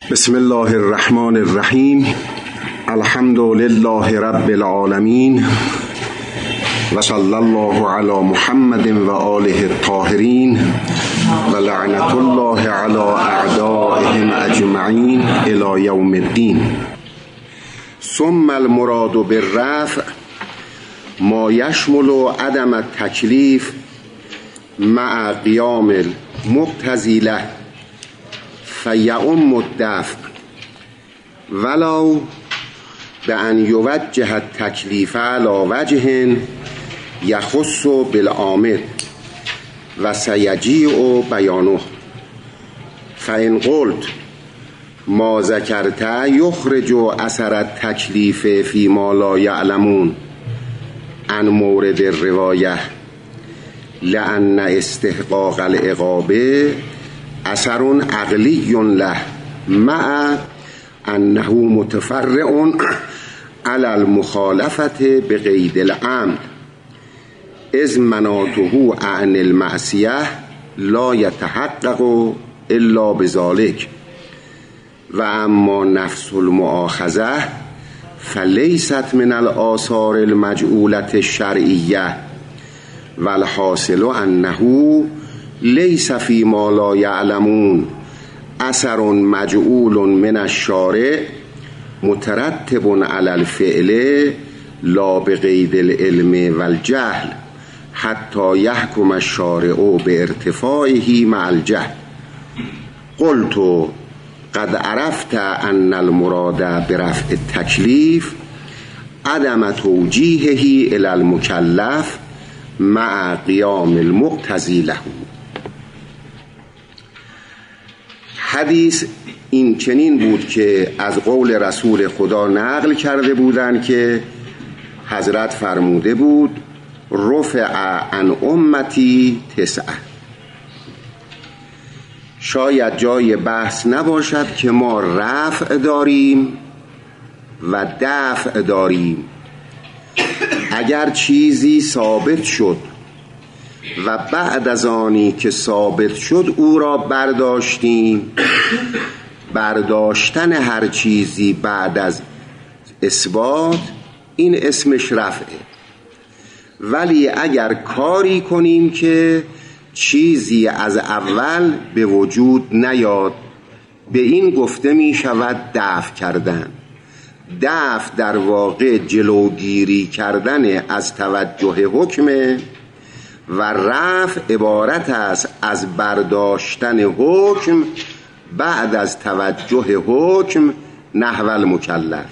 بسم الله الرحمن الرحیم. الحمد لله رب العالمین و صلی الله علی محمد و آله الطاهرین و لعنت الله علی اعدائهم اجمعین الی یوم الدین. ثم المراد بالرفع ما یشمل عدم التکلیف مع قیام المقتضی له فیعم الدفع ولو بأن یوجه التکلیف علی وجه یخص بالعامل و سیجیء بیانه. فإن قلت ما ذکرت یخرج اثر التکلیف فی ما لا یعلمون عن مورد الروایه لأن استحقاق العقابه اثر عقلی له مع انه متفرع علی المخالفه بقید العمد اذ مناطه عن المعصیه لا یتحقق الا بذلك و اما نفس المؤاخذه فلیست من الآثار المجعولة الشرعیه والحاصل انه لیس فی ما لا یعلمون اثر مجعول من الشارع مترتب علی الفعل لا بقید العلم والجهل حتی یحکم الشارع بارتفاعه مع الجهل. قلت قد عرفت ان المراد برفع التکلیف عدم توجیهه الی المکلف مع قیام المقتضی له. حدیث این چنین بود که از قول رسول خدا نقل کرده بودند که حضرت فرموده بود رفع عن امتی 9. شاید جای بحث نباشد که ما رفع داریم و دفع داریم. اگر چیزی ثابت شد و بعد از آنی که ثابت شد او را برداشتیم، برداشتن هر چیزی بعد از اثبات این اسمش رفعه. ولی اگر کاری کنیم که چیزی از اول به وجود نیاد به این گفته می شود دفع کردن. دفع در واقع جلوگیری کردن از توجه حکمه و رفع عبارت است از برداشتن حکم بعد از توجه حکم نحو المکلف.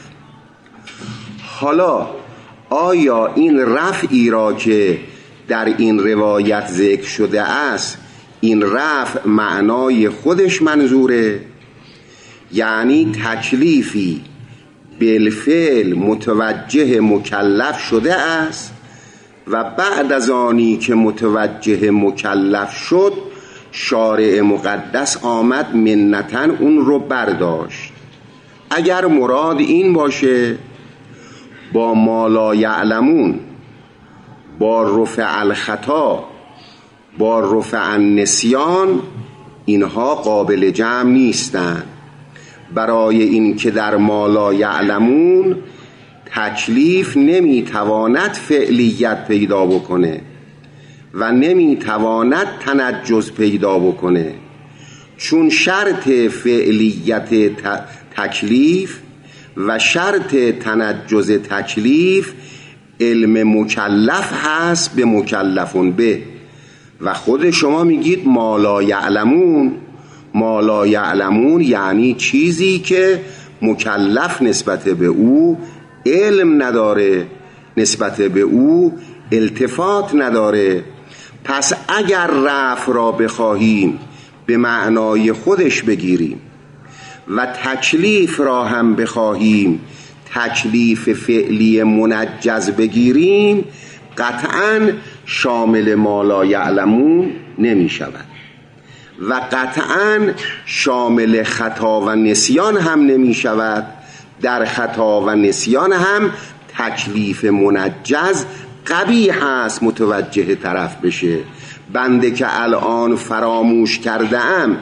حالا آیا این رفعی را که در این روایت ذکر شده است این رفع معنای خودش منظوره؟ یعنی تکلیفی بالفعل متوجه مکلف شده است و بعد از آنی که متوجه مکلف شد شارع مقدس آمد منتاً اون رو برداشت. اگر مراد این باشه با ما لا یعلمون، با رفع الخطا، با رفع النسیان اینها قابل جمع نیستند. برای این که در ما لا یعلمون تکلیف نمیتواند فعلیت پیدا بکنه و نمیتواند تنجز پیدا بکنه، چون شرط فعلیت تکلیف و شرط تنجز تکلیف علم مکلف هست به مکلفون به. و خود شما میگید ما لا یعلمون. ما لا یعلمون یعنی چیزی که مکلف نسبت به او علم نداره، نسبت به او التفات نداره. پس اگر رفع را بخواهیم به معنای خودش بگیریم و تکلیف را هم بخواهیم تکلیف فعلی منجز بگیریم قطعاً شامل ما لا یعلمون نمی شود و قطعاً شامل خطا و نسیان هم نمی شود. در خطا و نسیان هم تکلیف منجز قبیح است متوجه طرف بشه. بنده که الان فراموش کرده ام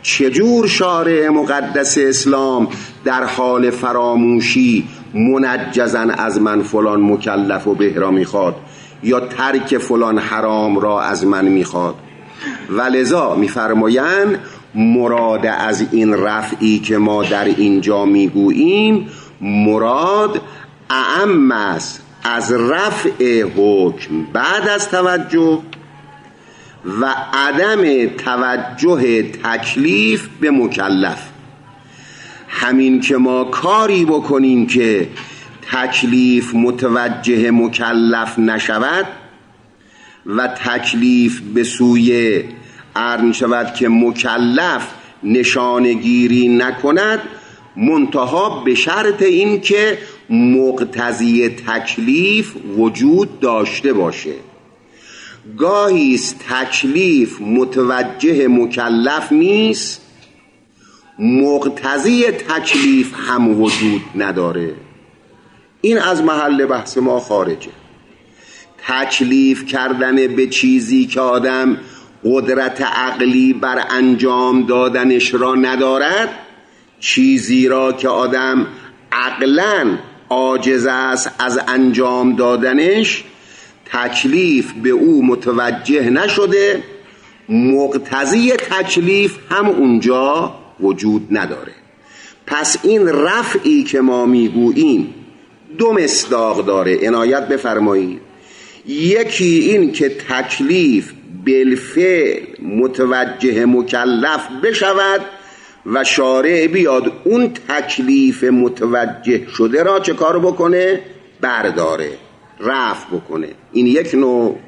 چجور شارع مقدس اسلام در حال فراموشی منجزن از من فلان مکلف و به را میخواد یا ترک فلان حرام را از من میخواد؟ ولذا میفرمایند مراد از این رفعی که ما در اینجا میگوییم مراد اعم است از رفع حکم بعد از توجه و عدم توجه تکلیف به مکلف. همین که ما کاری بکنیم که تکلیف متوجه مکلف نشود و تکلیف به سوی عرض شود که مکلف نشانگیری نکند، منتها به شرط این که مقتضی تکلیف وجود داشته باشه. گاهی است تکلیف متوجه مکلف نیست، مقتضی تکلیف هم وجود نداره. این از محل بحث ما خارجه. تکلیف کردن به چیزی که آدم قدرت عقلی بر انجام دادنش را ندارد، چیزی را که آدم عقلاً عاجز است از انجام دادنش، تکلیف به او متوجه نشده، مقتضی تکلیف هم اونجا وجود نداره. پس این رفعی که ما میگوییم دو مصداق داره، عنایت بفرمایید. یکی این که تکلیف بالفعل متوجه مکلف بشود و شارع بیاد اون تکلیف متوجه شده را چه کار بکنه؟ برداره، رفع بکنه. این یک نوع.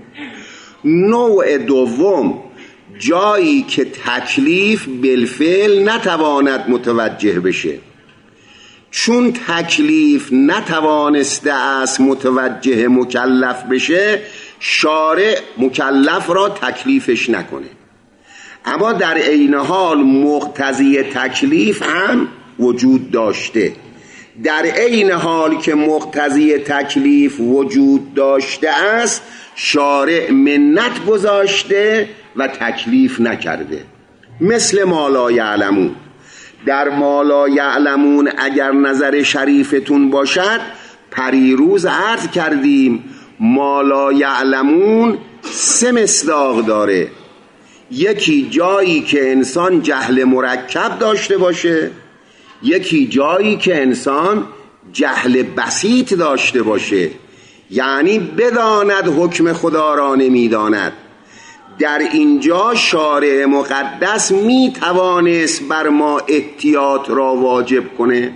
نوع دوم، جایی که تکلیف بالفعل نتواند متوجه بشه، چون تکلیف نتوانسته است متوجه مکلف بشه، شارع مکلف را تکلیفش نکنه. اما در عین حال مقتضی تکلیف هم وجود داشته. در عین حال که مقتضی تکلیف وجود داشته است، شارع منت گذاشته و تکلیف نکرده. مثل ما لا یعلمون. در ما لا یعلمون اگر نظر شریفتون باشد، پریروز عرض کردیم ما لا یعلمون 3 مصداق داره. یکی جایی که انسان جهل مرکب داشته باشه، یکی جایی که انسان جهل بسیط داشته باشه، یعنی بداند حکم خدا را نمیداند. در اینجا شارع مقدس می توانست بر ما احتیاط را واجب کنه.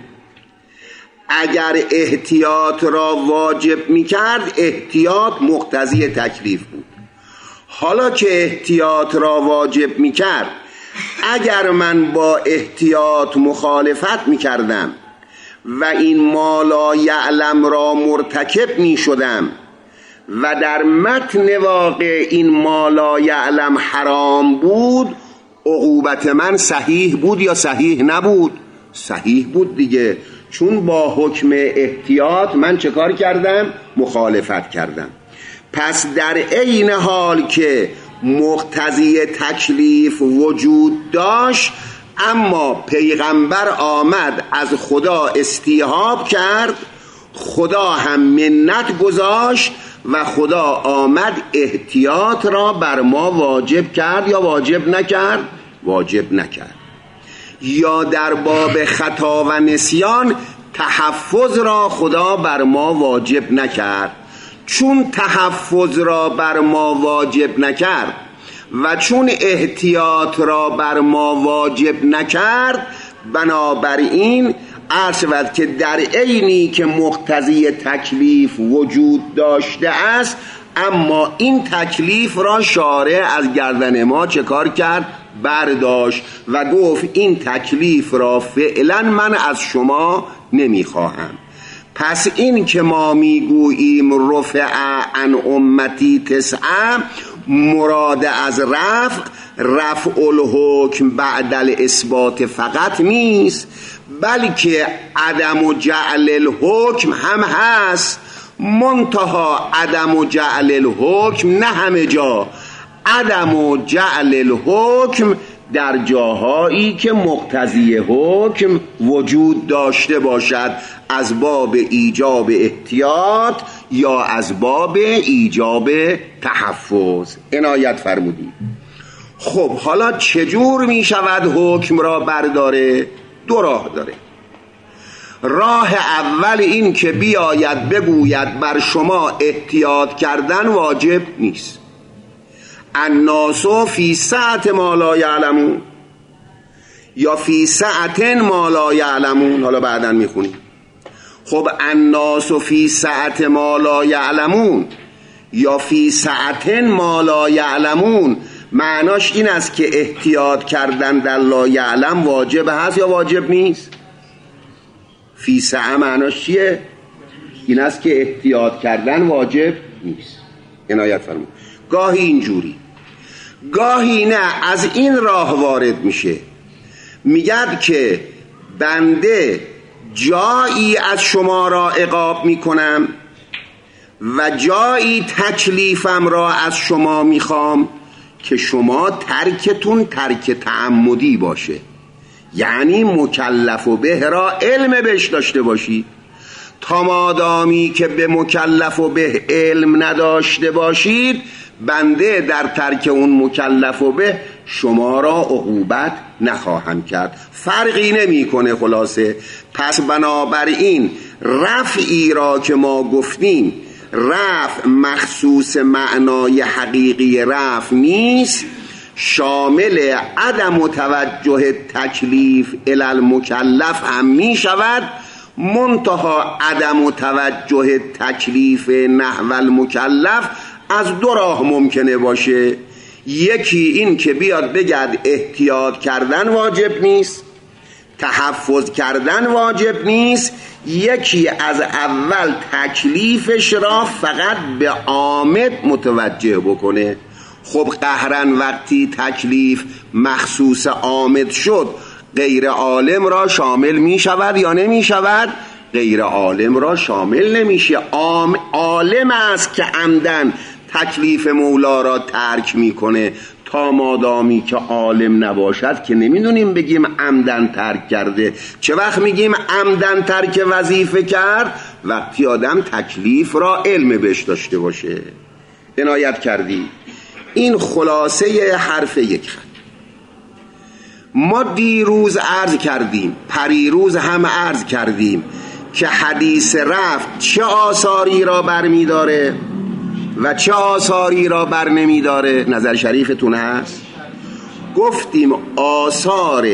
اگر احتیاط را واجب می کرد، احتیاط مقتضی تکلیف بود. حالا که احتیاط را واجب می کرد، اگر من با احتیاط مخالفت می کردم و این ما لا یعلم را مرتکب می شدم و در متن واقع این ما لا یعلم حرام بود، عقوبت من صحیح بود یا صحیح نبود؟ صحیح بود دیگه، چون با حکم احتیاط من چه کار کردم؟ مخالفت کردم. پس در عین حال که مقتضی تکلیف وجود داشت، اما پیغمبر آمد از خدا استیحاب کرد، خدا هم منت گذاشت و خدا آمد احتیاط را بر ما واجب کرد یا واجب نکرد؟ واجب نکرد. یا در باب خطا و نسیان تحفظ را خدا بر ما واجب نکرد. چون تحفظ را بر ما واجب نکرد و چون احتیاط را بر ما واجب نکرد، بنابراین عرض شود که در عینی که مقتضی تکلیف وجود داشته است، اما این تکلیف را شارع از گردن ما چه کار کرد؟ برداشت و گفت این تکلیف را فعلا من از شما نمیخواهم. پس این که ما میگوییم رفع عن امتی 9، مراد از رفع الحکم بعد الاثبات فقط نیست، بلکه عدم و جعل الحکم هم هست. منتها عدم و جعل الحکم نه همه جا، عدم و جعل الحکم در جاهایی که مقتضی حکم وجود داشته باشد از باب ایجاب احتیاط یا از باب ایجاب تحفظ. عنایت فرمودید. خب حالا چجور می شود حکم را برداره؟ دو راه داره. راه اول این که بیاید بگوید بر شما احتیاط کردن واجب نیست. الناس فی سعة ما لا یعلمون یا فی سعة ما لا یعلمون. حالا بعداً میخونیم. خب الناس فی سعة ما لا یعلمون یا فی سعة ما لا یعلمون معناش این است که احتیاط کردن در لا یعلم واجب هست یا واجب نیست؟ فی سعه معناش چیه؟ این است که احتیاط کردن واجب نیست. عنایت فرمود. گاهی اینجوری، گاهی نه، از این راه وارد میشه، میگد که بنده جایی از شما را عقاب میکنم و جایی تکلیفم را از شما میخوام که شما ترکتون ترک تعمدی باشه، یعنی مکلف و به را علم بهش داشته باشید. تا مادامی که به مکلف و به علم نداشته باشید بنده در ترک اون مکلف و به شما را عقوبت نخواهم کرد. فرقی نمی کنه. خلاصه پس بنابراین رفعی را که ما گفتیم رفع مخصوص معنای حقیقی رفع نیست، شامل عدم توجه تکلیف الی المکلف هم می شود، منتها عدم توجه تکلیف نحو المکلف از دو راه ممکنه باشه. یکی این که بیاد بگد احتیاط کردن واجب نیست، تحفظ کردن واجب نیست. یکی از اول تکلیفش را فقط به عامد متوجه بکنه. خب قهرن وقتی تکلیف مخصوص عامد شد غیر عالم را شامل می شود یا نمی شود؟ غیر عالم را شامل نمیشه. عالم است که عمدن تکلیف مولا را ترک میکنه. تا مادامی که عالم نباشد که نمیدونیم بگیم عمدن ترک کرده. چه وقت میگیم عمدن ترک وظیفه کرد؟ وقتی آدم تکلیف را علم بهش داشته باشه. عنایت کردی. این خلاصه حرف یک خط. ما دیروز عرض کردیم، پریروز هم عرض کردیم که حدیث رفع چه آثاری را برمی داره و چه آثاری را بر نمی داره. نظر شریفتون هست؟ گفتیم آثار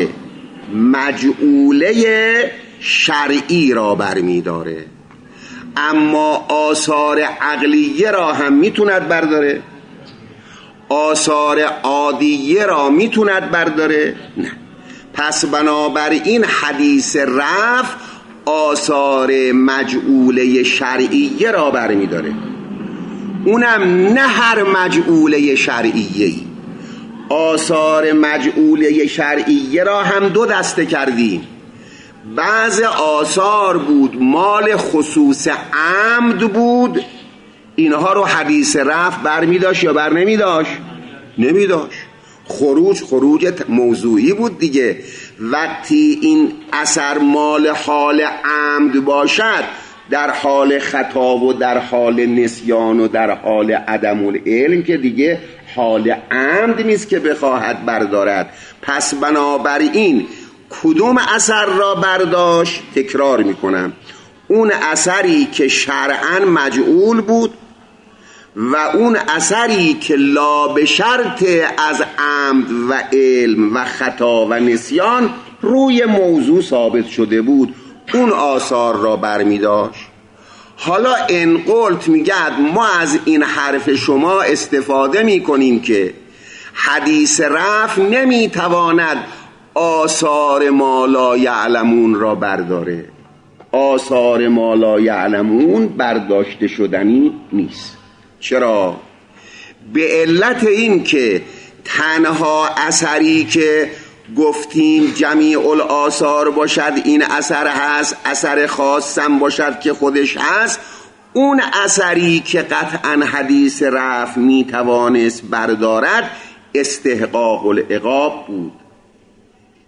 مجعوله شرعی را بر می داره، اما آثار عقلیه را هم میتوند برداره. آثار عادیه را میتوند برداره؟ نه. پس بنابراین حدیث رفع آثار مجعوله شرعیه را برمی داره، اونم نه هر مجعوله شرعیه‌ای. آثار مجعوله شرعیه را هم دو دسته کردیم. بعض آثار بود مال خصوص عمد بود، اینها رو حدیث رفع برمی داشت یا بر نمی داشت؟ نمی داشت. خروج موضوعی بود دیگه. وقتی این اثر مال حال عمد باشد، در حال خطا و در حال نسیان و در حال عدم العلم که دیگه حال عمد نیست که بخواهد بردارد. پس بنابراین کدوم اثر را برداشت؟ تکرار میکنم، اون اثری که شرعاً مجعول بود و اون اثری که لا به شرط از عمد و علم و خطا و نسیان روی موضوع ثابت شده بود، اون آثار را برمی داشت. حالا ان قلت میگد ما از این حرف شما استفاده میکنیم که حدیث رفع نمیتواند آثار ما لا یعلمون را برداره. آثار ما لا یعلمون برداشته شدنی نیست. چرا؟ به علت این که تنها اثری که گفتیم جمیع الآثار باشد این اثر هست، اثر خاصم باشد که خودش هست، اون اثری که قطعا حدیث رفع می توانست بردارد استحقاق العقاب بود.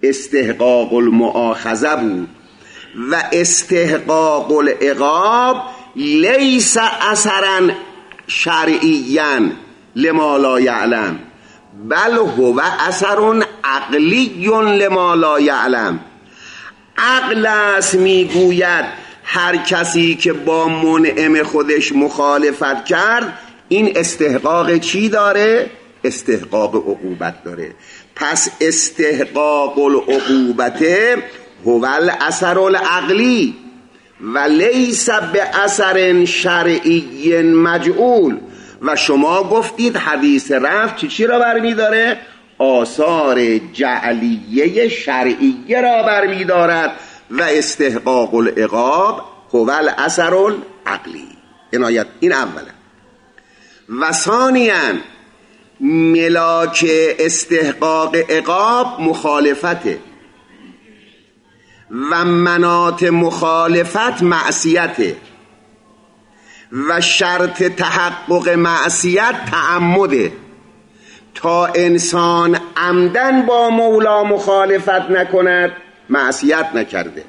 استحقاق المؤاخذه بود و استحقاق العقاب لیس اثرا شرعیا لما لا یعلم بل هو اثر عقلی لما لا یعلم. عقل است میگوید هر کسی که با منعم خودش مخالفت کرد این استحقاق چی داره؟ استحقاق عقوبت داره. پس استحقاق العقوبت هو الاثر العقلی و لیس به اثر شرعی مجعول. و شما گفتید حدیث رفع چی را برمی داره؟ آثار جعلیه شرعیه را برمی دارد و استحقاق العقاب هو الاثر العقلی. عنایت. این اولا. و ثانیاً ملاک استحقاق عقاب مخالفته و مناط مخالفت معصیته و شرط تحقق معصیت تعمده. تا انسان عمدن با مولا مخالفت نکند معصیت نکرده،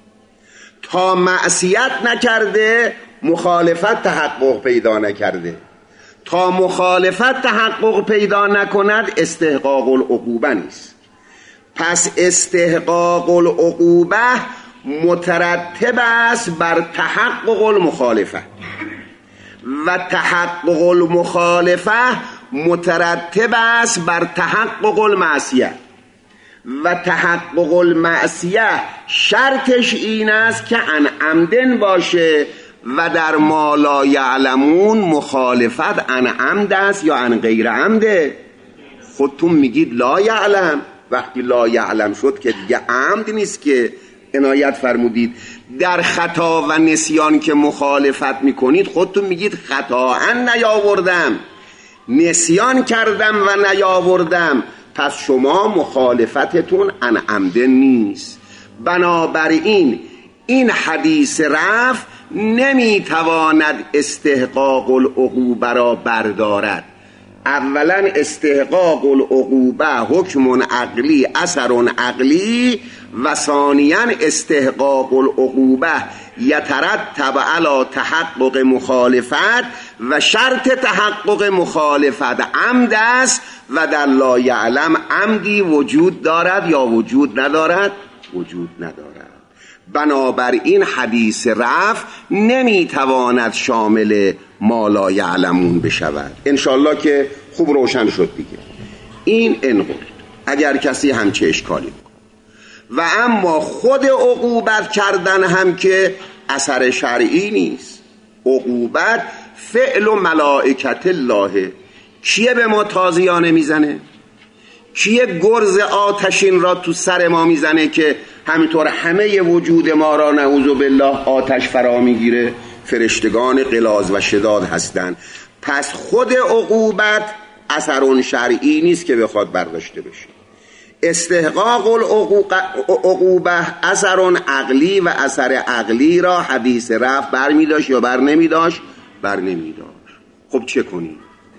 تا معصیت نکرده مخالفت تحقق پیدا نکرده، تا مخالفت تحقق پیدا نکند استحقاق العقوبه نیست. پس استحقاق العقوبه مترتب است بر تحقق المخالفه و تحقق المخالفه مترتب است بر تحقق المعصیه و تحقق المعصیه شرطش این است که عن عمدن باشه و در ما لا یعلمون مخالفت عن عمد است یا عن غیر عمده. خودتون میگید لا یعلم، وقتی لا یعلم شد که دیگه عمد نیست که. عنایت فرمودید در خطا و نسیان که مخالفت میکنید خودتون میگید خطااً نیاوردم، نسیان کردم و نیاوردم، پس شما مخالفتتون عن عمد نیست. بنابراین این حدیث رفع نمیتواند استحقاق العقوبه را بردارد. اولا استحقاق العقوبه حکم عقلی اثر عقلی و ثانیا استحقاق العقوبه یترتب علی تحقق مخالفت و شرط تحقق مخالفت عمد است و در لا یعلم عمدی وجود دارد یا وجود ندارد؟ وجود ندارد. بنابراین حدیث رفع نمیتواند شامل ما لا یعلمون بشود. انشالله که خوب روشن شد دیگه. این انقل اگر کسی همچه اشکالی بکن. و اما خود عقوبت کردن هم که اثر شرعی نیست. عقوبت فعل و ملائکت الله. کیه به ما تازیانه میزنه؟ کیه گرز آتشین را تو سر ما میزنه که همینطور همه وجود ما را نعوذ بالله آتش فرا میگیره؟ فرشتگان غلاظ و شداد هستند. پس خود عقوبت اثر شرعی نیست که بخواد برداشته بشه. استحقاق العقوبه اثر عقلی و اثر عقلی را حدیث رفع برمیداشت یا بر نمیداشت؟ بر نمیداشت. خب چه کنیم؟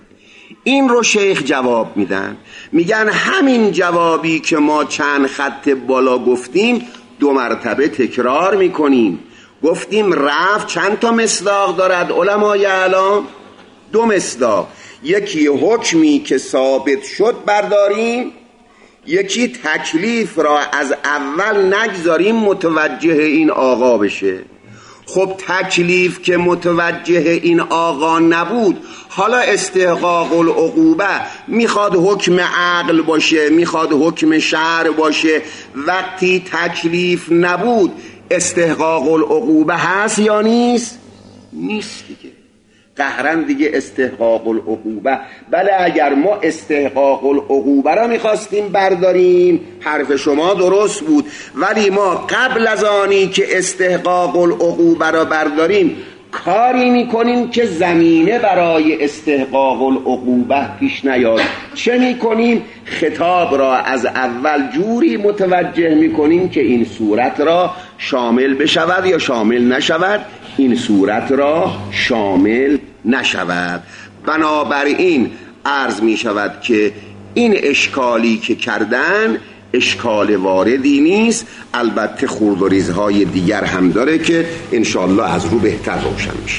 این رو شیخ جواب میدن، میگن همین جوابی که ما چند خط بالا گفتیم 2 مرتبه تکرار میکنیم. گفتیم رفع چند تا مصداق دارد علمای اعلام؟ 2 مصداق. یکی حکمی که ثابت شد برداریم، یکی تکلیف را از اول نگذاریم متوجه این آقا بشه. خب تکلیف که متوجه این آقا نبود، حالا استحقاق العقوبه میخواد حکم عقل باشه، میخواد حکم شرع باشه. وقتی تکلیف نبود استحقاق العقوبه هست یا نیست؟ نیست دیگه. قهرن دیگه استحقاق العقوبه. بله اگر ما استحقاق العقوبه را میخواستیم برداریم حرف شما درست بود، ولی ما قبل از آنی که استحقاق العقوبه را برداریم کاری میکنیم که زمینه برای استحقاق العقوبه پیش نیاد. چه میکنیم؟ خطاب را از اول جوری متوجه میکنیم که این صورت را شامل بشود یا شامل نشود. این صورت را شامل نشود. بنابراین عرض می شود که این اشکالی که کردن اشکال واردی نیست. البته خورد و ریزهای دیگر هم داره که انشاءالله از رو بهتر روشن میشه.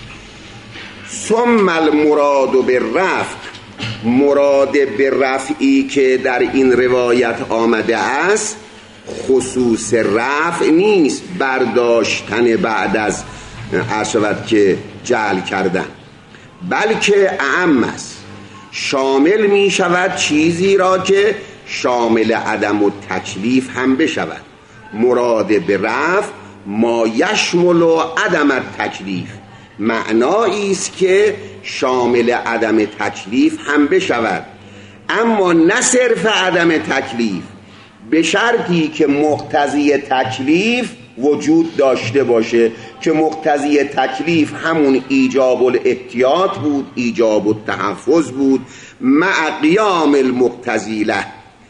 ثم المراد بالرفع، مراد به رفعی که در این روایت آمده است خصوص رفع نیست، برداشتن بعد از عرشود که جعل کردن، بلکه اعم است، شامل می شود چیزی را که شامل عدم و تکلیف هم بشود. مراد به رفع ما یشمل و عدم تکلیف، معنایی است که شامل عدم تکلیف هم بشود، اما نه صرف عدم تکلیف، به شرطی که مقتضی تکلیف وجود داشته باشه، که مقتضی تکلیف همون ایجاب الاحتیاط بود، ایجاب التحفظ بود، مع قیام المقتضی له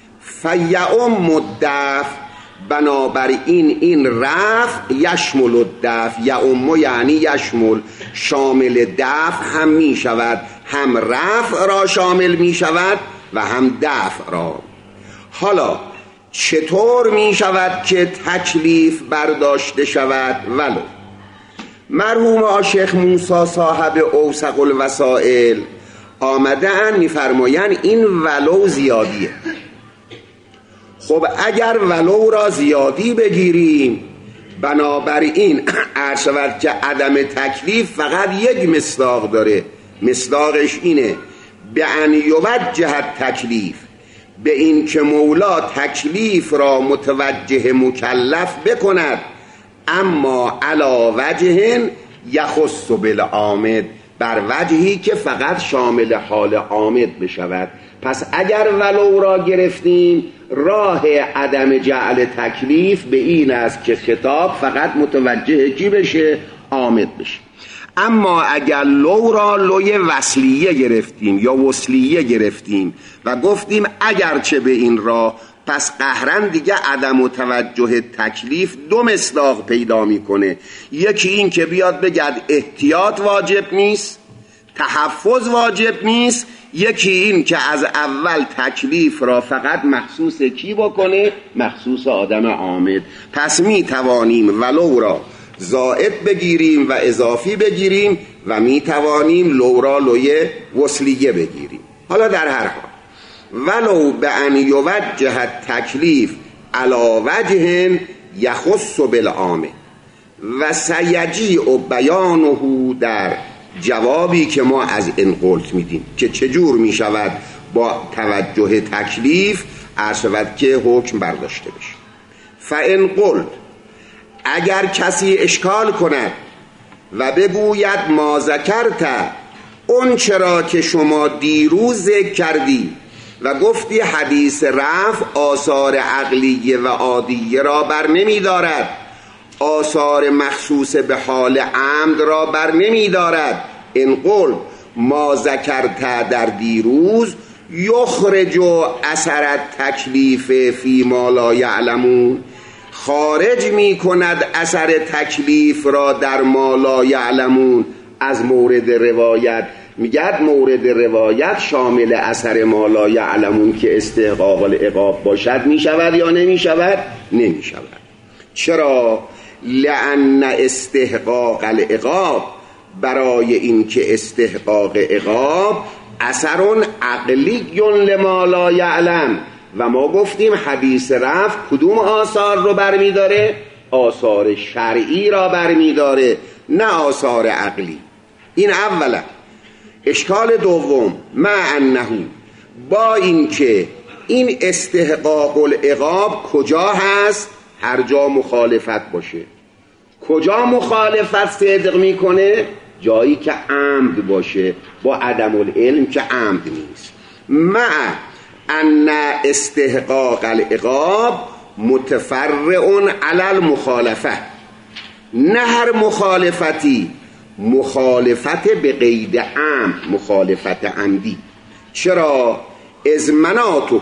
فیعم الدفع. بنابراین این رفع یشمل الدفع، یعم یعنی یشمل، شامل دفع هم می شود، هم رفع را شامل می شود و هم دفع را. حالا چطور می شود که تکلیف برداشته شود؟ ولو مرحوم آشیخ موسی صاحب اوسق الوسائل آمدن میفرمایند این ولو زیادیه. خب اگر ولو را زیادی بگیریم، بنابراین عرض شود که عدم تکلیف فقط یک مصداق داره، مصداقش اینه به ان یوجه تکلیف، به این که مولا تکلیف را متوجه مکلف بکند، اما علی وجه یخص بالعامد، بر وجهی که فقط شامل حال عامد بشود. پس اگر ولو را گرفتیم، راه عدم جعل تکلیف به این است که خطاب فقط متوجه کی بشه؟ عامد بشه. اما اگر لو را لوی وصلیه گرفتیم یا وصلیه گرفتیم و گفتیم اگرچه به این راه، پس قهرن دیگه عدم و توجه تکلیف دو مصداق پیدا میکنه. یکی این که بیاد بگد احتیاط واجب نیست، تحفظ واجب نیست. یکی این که از اول تکلیف را فقط مخصوص کی بکنه؟ مخصوص آدم عامد. پس می توانیم ولو را زائد بگیریم و اضافی بگیریم و می توانیم لو را لوی وصلیه بگیریم. حالا در هر حال ولو به ان یوجه تکلیف علی وجه یخص بالعامه و سیجیع بیانه، در جوابی که ما از این قلت میدیم که چجور میشود با توجه تکلیف عرض شود که حکم برداشته بشه. فان قلت، اگر کسی اشکال کند و بگوید ما ذکرت، اون چرا که شما دیروز ذکر کردی و گفتی حدیث رفع آثار عقلیه و عادیه را بر نمی دارد، آثار مخصوص به حال عمد را بر نمی دارد، این قول ما ذکرت در دیروز یخرج اثر تکلیف فی ما لا یعلمون، خارج می کند اثر تکلیف را در ما لا یعلمون از مورد روایت. میگه مورد روایت شامل اثر ما لا یعلمون که استحقاق العقاب باشد می شود یا نمی شود؟ نمی شود. چرا؟ لأن استحقاق العقاب، برای این که استحقاق عقاب اثر عقلی لما لا یعلم، و ما گفتیم حدیث رفع کدوم آثار رو برمی داره؟ آثار شرعی را برمی داره، نه آثار عقلی. این اولا. اشکال دوم، مع انه، با این که این استحقاق العقاب کجا هست؟ هر جا مخالفت باشه. کجا مخالفت صدق میکنه؟ جایی که عمد باشه، با عدم العلم که عمد نیست. مع ان استحقاق العقاب متفرع علی المخالفه، نه هر مخالفتی، مخالفت به قید عمد، مخالفت عمدی. چرا؟ از مناته،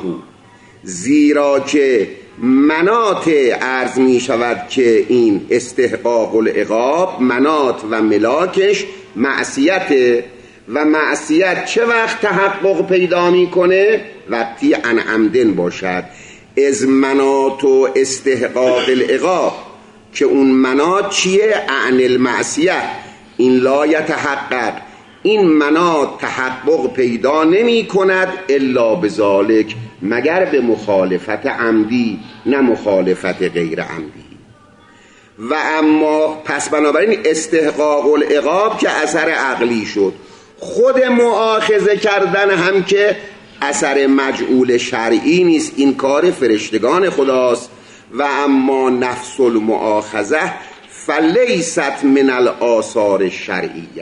زیرا که منات عرض می شود که این استحقاق العقاب منات و ملاکش معصیت، و معصیت چه وقت تحقق پیدا می کنه؟ وقتی عن عمدن باشد. از منات و استحقاق العقاب، که اون منات چیه؟ عن المعصیه. این لا یتحقق، این منات تحقق پیدا نمی کند الا بذالک، مگر به مخالفت عمدی، نه مخالفت غیر عمدی. و اما پس بنابراین استحقاق العقاب که اثر عقلی شد، خود مؤاخذه کردن هم که اثر مجعول شرعی نیست، این کار فرشتگان خداست. و اما نفس المؤاخذه فلیست من الآثار الشرعیه،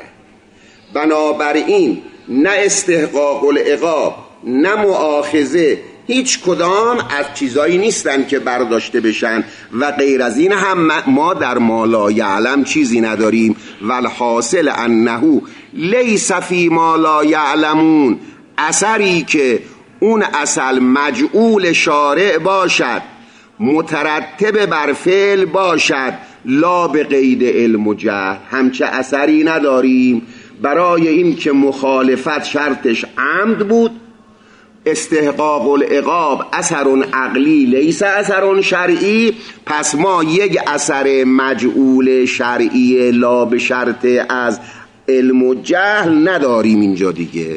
بنابراین نه استحقاق العقاب نه مؤاخذه هیچ کدام از چیزایی نیستن که برداشته بشن، و غیر از این هم ما در ما لا یعلم چیزی نداریم. والحاصل انه لیس فی ما لا یعلمون، اثری که اون اصل مجعول شارع باشد، مترتب بر فعل باشد، لا به قید علم و جهل، همچه اثری نداریم. برای این که مخالفت شرطش عمد بود، استحقاق العقاب اثر عقلی لیس اثر شرعی، پس ما یک اثر مجعول شرعی لا به شرط از علم و جهل نداریم اینجا دیگه.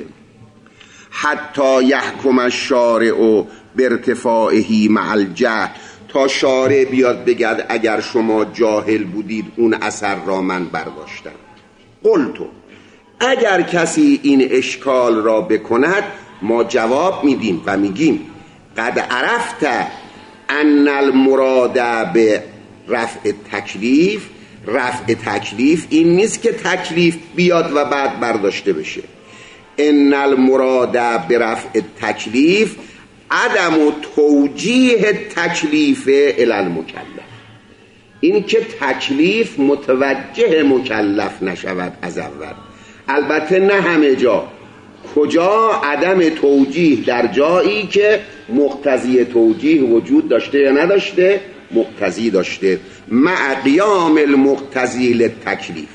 حتی یحکم الشارع بارتفاعه مع الجهل، تا شارع بیاد بگد اگر شما جاهل بودید اون اثر را من برداشتم. قلتو، اگر کسی این اشکال را بکند ما جواب میدیم و میگیم قد عرفت ان المراد به رفع تکلیف، رفع تکلیف این نیست که تکلیف بیاد و بعد برداشته بشه. ان المراد به رفع تکلیف عدم توجیه تکلیف الی المکلف، این که تکلیف متوجه مکلف نشود از اول. البته نه همه جا، کجا عدم توجیه؟ در جایی که مقتضی توجیه وجود داشته یا نداشته؟ مقتضی داشته. مع قیام المقتضی للتکلیف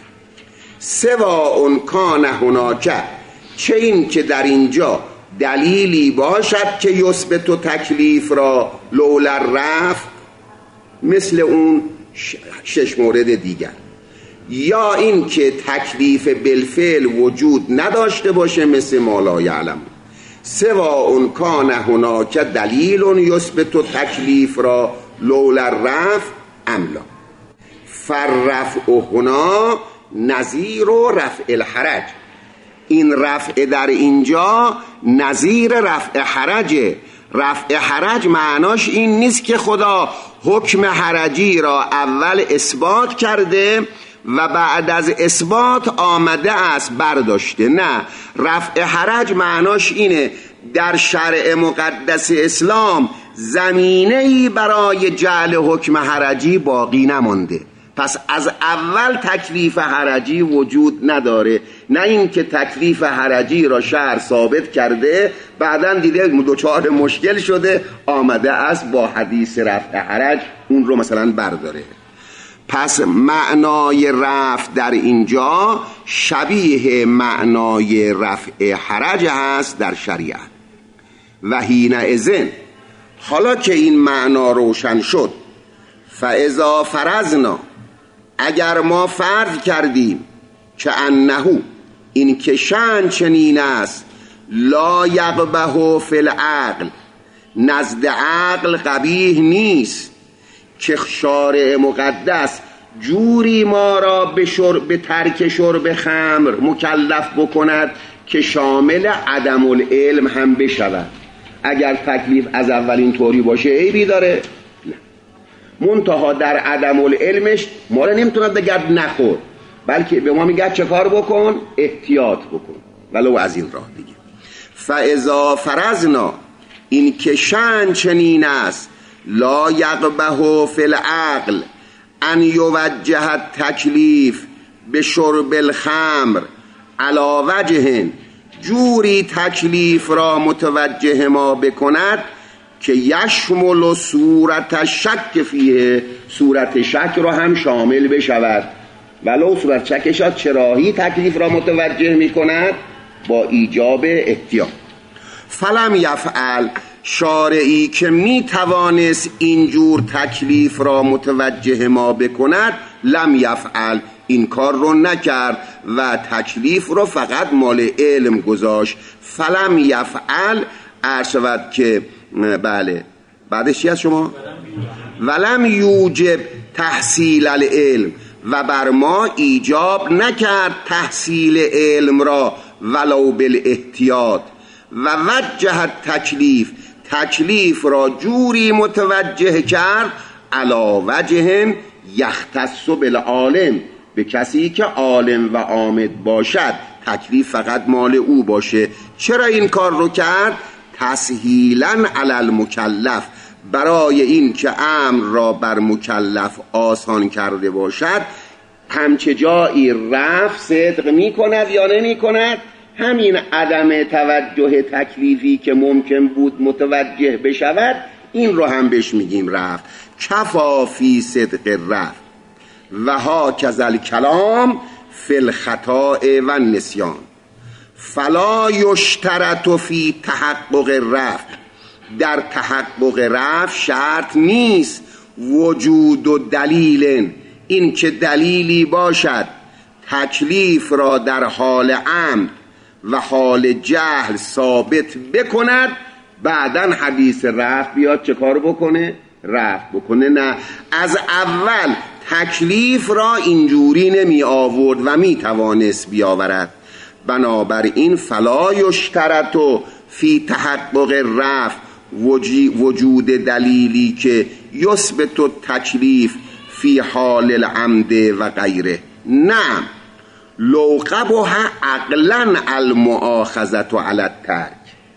سواء کان هناک، چه این که در اینجا دلیلی باشد که یثبت تکلیف را لولا الرفع، مثل اون 6 مورد دیگر، یا این که تکلیف بالفعل وجود نداشته باشه مثل ما لا یعلم. سواء کان هناک دلیل یثبت تکلیف را لولا الرفع ام لا، فالرفع هنا نظیر رفع الحرج، این رفع در اینجا نظیر رفع حرجه. رفع حرج معناش این نیست که خدا حکم حرجی را اول اثبات کرده و بعد از اثبات آمده است برداشته، نه. رفع حرج معناش اینه در شرع مقدس اسلام زمینه‌ای برای جعل حکم حرجی باقی نمانده، پس از اول تکلیف حرجی وجود نداره. نه این که تکلیف حرجی را شرع ثابت کرده بعداً دیده دوچار مشکل شده آمده است با حدیث رفع حرج اون رو مثلا برداره. پس معنای رفع در اینجا شبیه معنای رفع حرج هست در شریعت. و حینئذ، حالا که این معنا روشن شد، فاذا فرضنا، اگر ما فرض کردیم که انه، این که شأن چنین است، لا یقبح فی العقل، نزد عقل قبیح نیست که شارع مقدس جوری ما را به ترک شرب خمر مکلف بکند که شامل عدم العلم هم بشود. اگر تکلیف از اول این طوری باشه عیبی داره؟ نه. منتها در عدم العلمش ما را نمیتوند بگرد نخور، بلکه به ما میگه چه کار بکن؟ احتیاط بکن، ولو از این راه دیگه. فاذا فرضنا، این که شأن چنین است، لا یقبح فی العقل ان یوجه التکلیف به شرب الخمر علی وجه، جوری تکلیف را متوجه ما بکند که یشمل صورت شک فیه، صورت شک را هم شامل بشود. ولو صورت شک شد چراهی تکلیف را متوجه می کند؟ با ایجاب احتیاط. فلم یفعل، شارعی که می توانست اینجور تکلیف را متوجه ما بکند لم یفعل، این کار رو نکرد و تکلیف رو فقط مال علم گذاشت. فلم یفعل ارشود که بله بعدش چی از شما؟ ولم یوجب تحصیل العلم، و بر ما ایجاب نکرد تحصیل علم را ولو بالاحتیاط، و وجه تکلیف را جوری متوجه کرد علی وجه یختص بالعالم، به کسی که عالم و عامد باشد تکلیف فقط مال او باشه. چرا این کار رو کرد؟ تسهیلا علی المکلف، برای این که امر را بر مکلف آسان کرده باشد. همچه جایی رفع صدق می کند یا نمی کند؟ همین عدم توجه تکلیفی که ممکن بود متوجه بشود، این رو هم بهش میگیم رفع. کفا فی صدق رفع و ها کذل کلام فی الخطاء و نسیان فلا یشترط فی تحقق رفع. در تحقق رفع شرط نیست وجود و دلیل، این که دلیلی باشد تکلیف را در حال عمد و حال جهل ثابت بکند، بعداً حدیث رفع بیاد چه کار بکنه؟ رفع بکنه. نه، از اول تکلیف را اینجوری نمی آورد و می توانست بیاورد. بنابراین فلا یشترط فی تحقق رفع وجود دلیلی که یثبت تکلیف فی حال العمد و غیره. نه، لو قبح عقلا المؤاخذة علی الترک،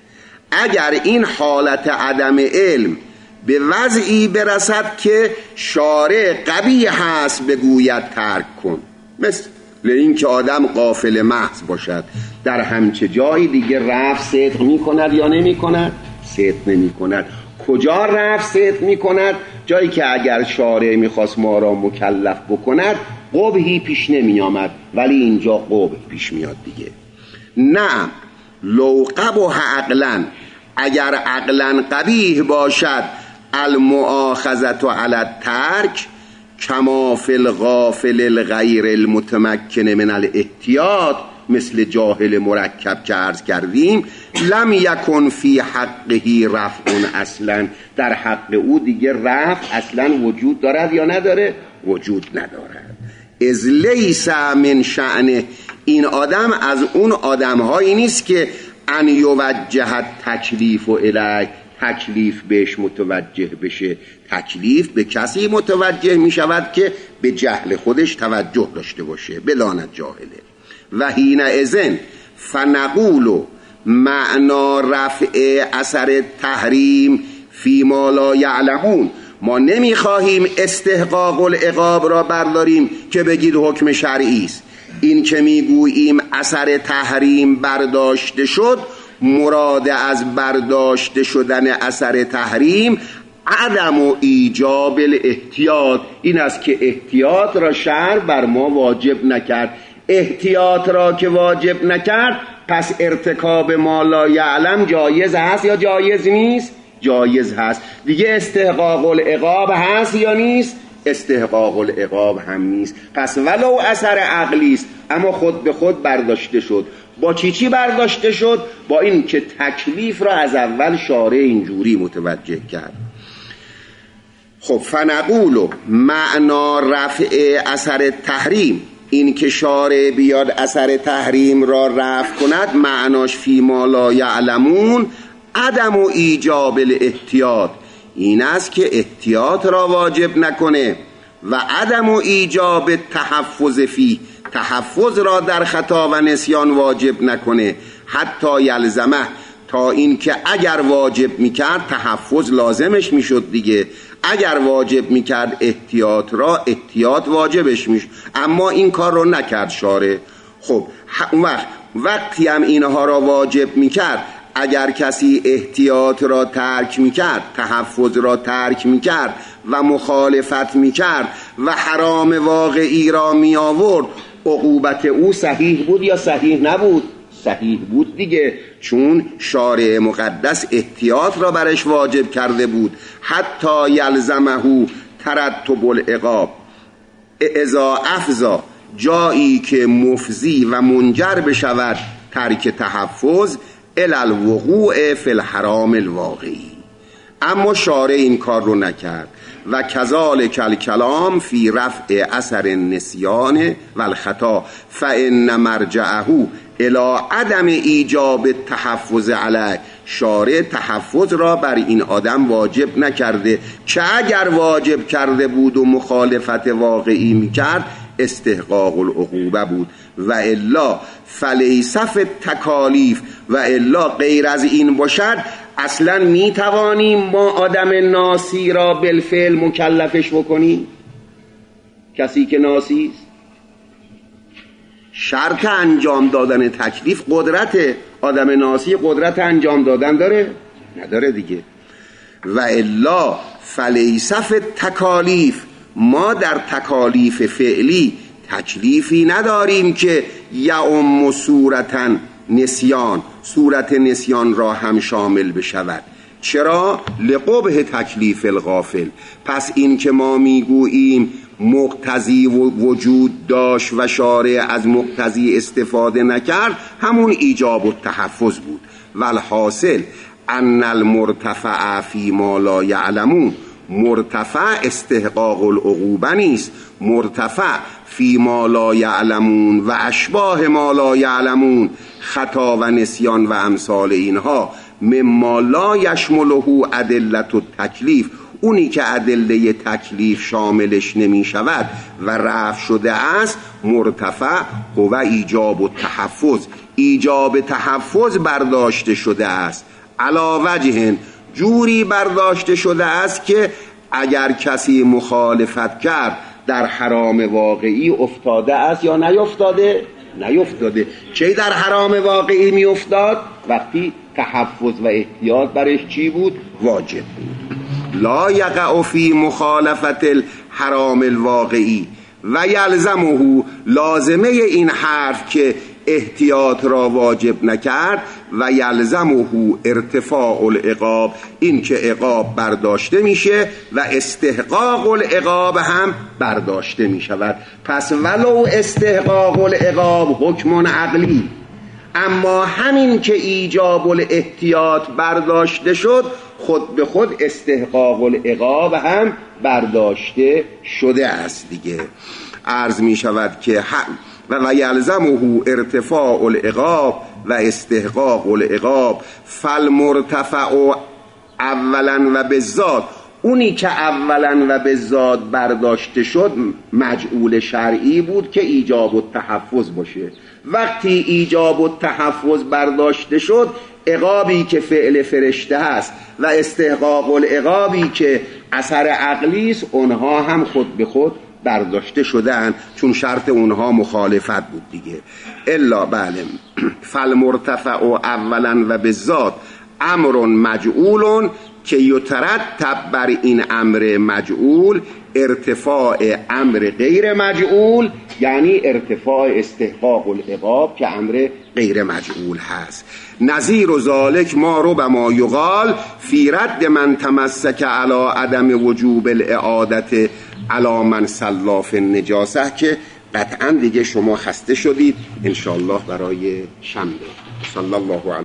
اگر این حالت عدم علم به وضعی برسد که شارع قبیح هست بگوید ترک کن، مثل این که آدم غافل محض باشد، در همچه جایی دیگه رفع صدق می کند یا نمی کند؟ صدق نمی کند. کجا رفع صدق می کند؟ جایی که اگر شارع می خواست ما را مکلف بکند قبحی پیش نمی آمد، ولی اینجا قبح پیش میاد دیگه. نه، لو قبح عقلا، اگر عقلا قبیح باشد المؤاخذة علی الترک کما فی الغافل الغیر المتمکن من الاحتیاط، مثل جاهل مرکب که عرض کردیم، لم یکن فی حقه رفع اصلا، در حق او دیگه رفع اصلا وجود دارد یا نداره؟ وجود ندارد. از لیس من شأنه، این آدم از اون آدم‌هایی نیست که ان یوجه تکلیف و الیه، تکلیف بهش متوجه بشه. تکلیف به کسی متوجه می شود که به جهل خودش توجه داشته باشه، بلاند جاهله. و حین اذن فنقول معنا رفع اثر تحریم فی ما لا یعلمون، ما نمیخواهیم استحقاق العقاب را برداریم که بگید حکم شرعی است. این که میگوییم اثر تحریم برداشته شد، مراد از برداشته شدن اثر تحریم عدم و ایجاب الاحتیاط، این است که احتیاط را شرع بر ما واجب نکرد. احتیاط را که واجب نکرد، پس ارتکاب ما لا یعلم جایز هست یا جایز نیست؟ جایز هست دیگه. استحقاق العقاب هست یا نیست؟ استحقاق العقاب هم نیست. پس ولو اثر عقلی است اما خود به خود برداشته شد. با چی برداشته شد؟ با این که تکلیف را از اول شارع اینجوری متوجه کرد. خب فنقول معنا رفع اثر تحریم، این که شارع بیاد اثر تحریم را رفع کند، معناش فی ما لا یعلمون عدم و ایجاب الاحتیاط، این است که احتیاط را واجب نکنه و عدم و ایجاب تحفظ فی، تحفظ را در خطا و نسیان واجب نکنه. حتی یلزمه، تا این که اگر واجب میکرد تحفظ لازمش میشد دیگه. اگر واجب میکرد احتیاط را، احتیاط واجبش میشد، اما این کار رو نکرد شارع. خب وقتی هم اینها را واجب میکرد، اگر کسی احتیاط را ترک میکرد، تحفظ را ترک میکرد و مخالفت میکرد و حرام واقعی را میآورد، عقوبت او صحیح بود یا صحیح نبود؟ صحیح بود دیگه، چون شارع مقدس احتیاط را برش واجب کرده بود. حتی یلزمه ترتب العقاب اذا افضا، جایی که مفضی و منجر بشود ترک تحفظ الی الوقوع فی الحرام الواقعی. اما شارع این کار رو نکرد. و کذالک الکلام فی رفع اثر النسیان و الخطا فان مرجعه الی عدم ایجاب التحفظ علیه. شارع تحفظ را بر این آدم واجب نکرده که اگر واجب کرده بود و مخالفت واقعی میکرد استحقاق العقوبه بود. و الا فلیس فی التکالیف، و الا غیر از این باشد اصلا میتوانیم ما آدم ناسی را بالفعل مکلفش بکنیم؟ کسی که ناسی است، شرط انجام دادن تکلیف قدرت آدم ناسی قدرت انجام دادن داره؟ نداره دیگه. و الا فلیس فی التکالیف، ما در تکالیف فعلی تکلیفی نداریم که یعم صورتا نسیان، صورت نسیان را هم شامل بشود. چرا؟ لقبح تکلیف الغافل. پس این که ما میگوییم مقتضی وجود داشت و شارع از مقتضی استفاده نکرد، همون ایجاب التحفظ بود. والحاصل ان المرتفع فی ما لا یعلمون، مرتفع استحقاق العقوبه نیست، مرتفع فی ما لا یعلمون و اشباه ما لا یعلمون، خطا و نسیان و امثال اینها، مما لا یشمله ادلة التکلیف، اونی که ادله تکلیف شاملش نمی شود و رفع شده است، مرتفع هو ایجاب التحفظ، ایجاب تحفظ برداشته شده است. علی وجه، جوری برداشته شده است که اگر کسی مخالفت کرد در حرام واقعی افتاده است یا نیفتاده؟ نیفتاده. چه در حرام واقعی می افتاد؟ وقتی تحفظ و احتیاط برش چی بود؟ واجب بود. لا یقع فی مخالفت الحرام الواقعی و یلزمه، لازمه این حرف که احتیاط را واجب نکرد، و یلزمه ارتفاع العقاب، این که عقاب برداشته میشه و استحقاق العقاب هم برداشته میشود. پس ولو استحقاق العقاب حکم عقلی، اما همین که ایجاب الاحتیاط برداشته شد خود به خود استحقاق العقاب هم برداشته شده است دیگه. عرض می شود که و یلزمه ارتفاع العقاب و استحقاق العقاب فالمرتفع اولا و بالذات، اونی که اولا و بالذات برداشته شد مجعول شرعی بود که ایجاب التحفظ باشه. وقتی ایجاب التحفظ برداشته شد، عقابی که فعل فرشته است و استحقاق العقابی که اثر عقلی است، اونها هم خود به خود برداشته شدن، چون شرط اونها مخالفت بود دیگه. الا بله فالمرتفع اولا و بالذات امر مجعول که یترتب بر این امر مجعول ارتفاع امر غیر مجعول، یعنی ارتفاع استحقاق العقاب که امر غیر مجعول هست. نظیر و ذالک ما ربما یقال فی رد من تمسک علی عدم وجوب الاعادت علی من صلی فی النجاسه، که قطعا دیگه شما خسته شدید، انشاءالله برای شنبه. صلی الله علیه